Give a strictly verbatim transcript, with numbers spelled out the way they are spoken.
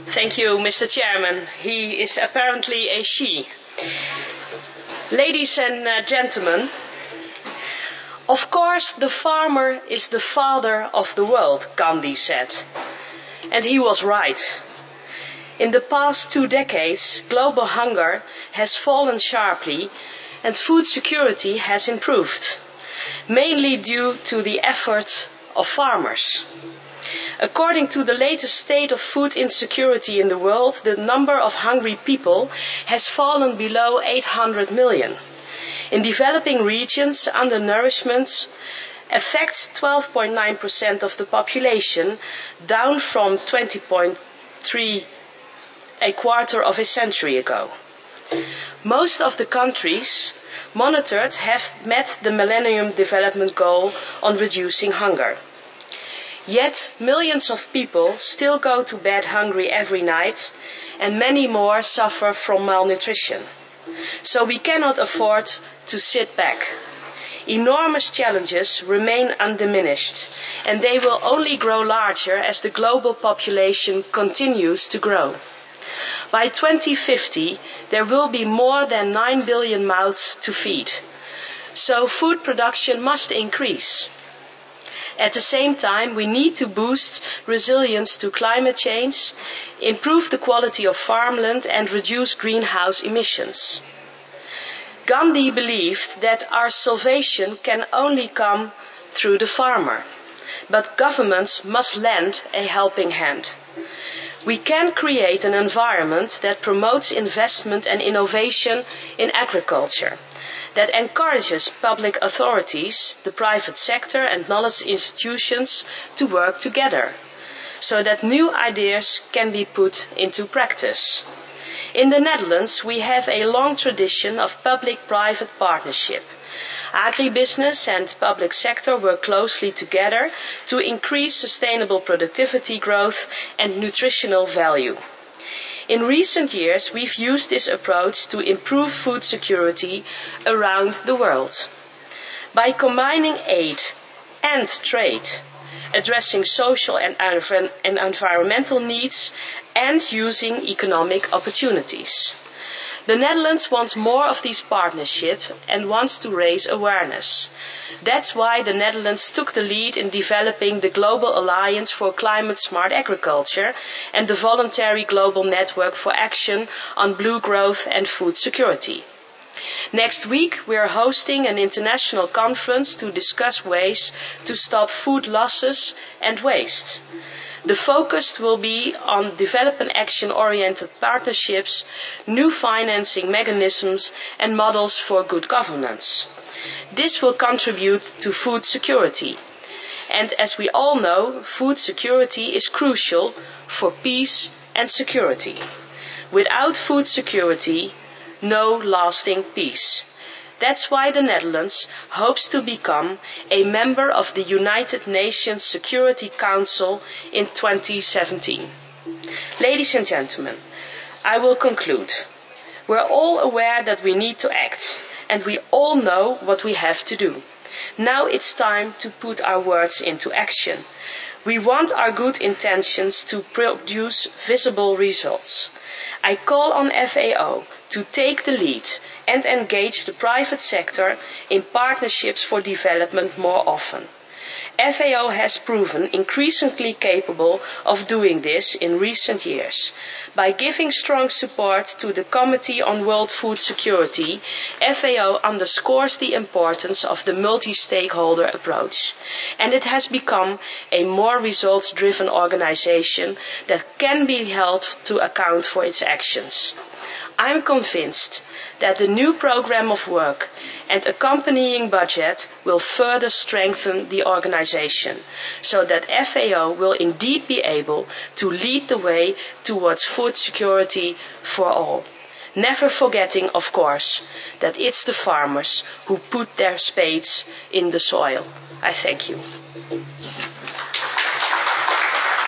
Thank you, Mister Chairman. He is apparently a she. Ladies and uh, gentlemen, of course the farmer is the father of the world, Gandhi said. And he was right. In the past two decades, global hunger has fallen sharply and food security has improved, mainly due to the efforts of farmers. According to the latest state of food insecurity in the world, the number of hungry people has fallen below eight hundred million. In developing regions, undernourishment affects twelve point nine percent of the population, down from twenty point three a quarter of a century ago. Most of the countries monitored have met the Millennium Development Goal on reducing hunger. Yet millions of people still go to bed hungry every night, and many more suffer from malnutrition. So we cannot afford to sit back. Enormous challenges remain undiminished, and they will only grow larger as the global population continues to grow. By twenty fifty, there will be more than nine billion mouths to feed. So food production must increase. At the same time, we need to boost resilience to climate change, improve the quality of farmland, and reduce greenhouse emissions. Gandhi believed that our salvation can only come through the farmer, but governments must lend a helping hand. We can create an environment that promotes investment and innovation in agriculture, that encourages public authorities, the private sector and knowledge institutions to work together, so that new ideas can be put into practice. In the Netherlands, we have a long tradition of public-private partnership. Agribusiness and public sector work closely together to increase sustainable productivity growth and nutritional value. In recent years, we've used this approach to improve food security around the world. By combining aid and trade, addressing social and environmental needs, and using economic opportunities. The Netherlands wants more of these partnerships and wants to raise awareness. That's why the Netherlands took the lead in developing the Global Alliance for Climate Smart Agriculture and the Voluntary Global Network for Action on Blue Growth and Food Security. Next week, we are hosting an international conference to discuss ways to stop food losses and waste. The focus will be on development action-oriented partnerships, new financing mechanisms, and models for good governance. This will contribute to food security. And as we all know, food security is crucial for peace and security. Without food security, no lasting peace. That's why the Netherlands hopes to become a member of the United Nations Security Council in twenty seventeen. Ladies and gentlemen, I will conclude. We're all aware that we need to act, and we all know what we have to do. Now it's time to put our words into action. We want our good intentions to produce visible results. I call on F A O to take the lead and engage the private sector in partnerships for development more often. F A O has proven increasingly capable of doing this in recent years. By giving strong support to the Committee on World Food Security, F A O underscores the importance of the multi-stakeholder approach, and it has become a more results-driven organization that can be held to account for its actions. I'm convinced that the new program of work and accompanying budget will further strengthen the organization, so that F A O will indeed be able to lead the way towards food security for all. Never forgetting, of course, that it's the farmers who put their spades in the soil. I thank you.